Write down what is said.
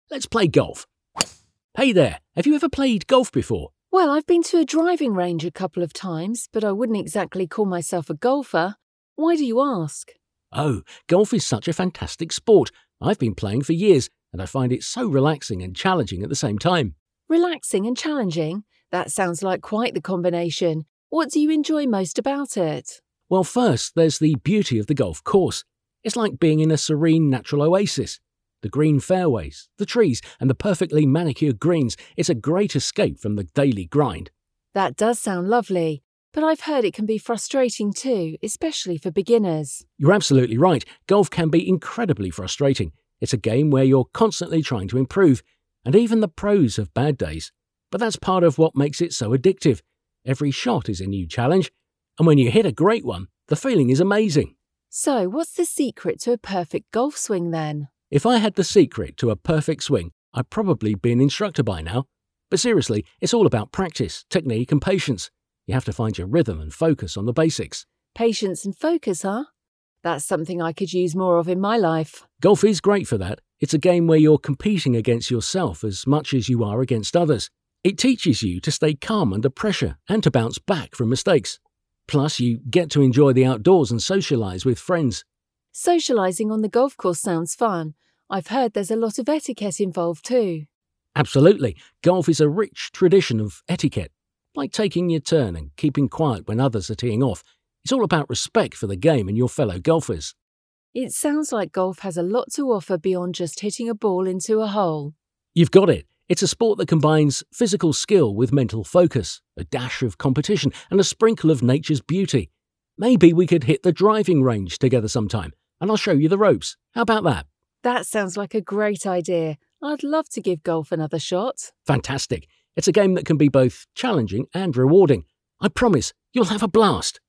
Let's play golf. Hey there, have you ever played golf before? Well, I've been to a driving range a couple of times, but I wouldn't exactly call myself a golfer. Why do you ask? Oh, golf is such a fantastic sport. I've been playing for years, and I find it so relaxing and challenging at the same time. Relaxing and challenging? That sounds like quite the combination. What do you enjoy most about it? Well, first, there's the beauty of the golf course. It's like being in a serene natural oasis. The green fairways, the trees, and the perfectly manicured greens, it's a great escape from the daily grind. That does sound lovely, but I've heard it can be frustrating too, especially for beginners. You're absolutely right. Golf can be incredibly frustrating. It's a game where you're constantly trying to improve, and even the pros have bad days. But that's part of what makes it so addictive. Every shot is a new challenge, and when you hit a great one, the feeling is amazing. So, what's the secret to a perfect golf swing then? If I had the secret to a perfect swing, I'd probably be an instructor by now. But seriously, it's all about practice, technique and patience. You have to find your rhythm and focus on the basics. Patience and focus, huh? That's something I could use more of in my life. Golf is great for that. It's a game where you're competing against yourself as much as you are against others. It teaches you to stay calm under pressure and to bounce back from mistakes. Plus, you get to enjoy the outdoors and socialise with friends. Socialising on the golf course sounds fun. I've heard there's a lot of etiquette involved too. Absolutely. Golf is a rich tradition of etiquette, like taking your turn and keeping quiet when others are teeing off. It's all about respect for the game and your fellow golfers. It sounds like golf has a lot to offer beyond just hitting a ball into a hole. You've got it. It's a sport that combines physical skill with mental focus, a dash of competition, and a sprinkle of nature's beauty. Maybe we could hit the driving range together sometime, and I'll show you the ropes. How about that? That sounds like a great idea. I'd love to give golf another shot. Fantastic. It's a game that can be both challenging and rewarding. I promise you'll have a blast.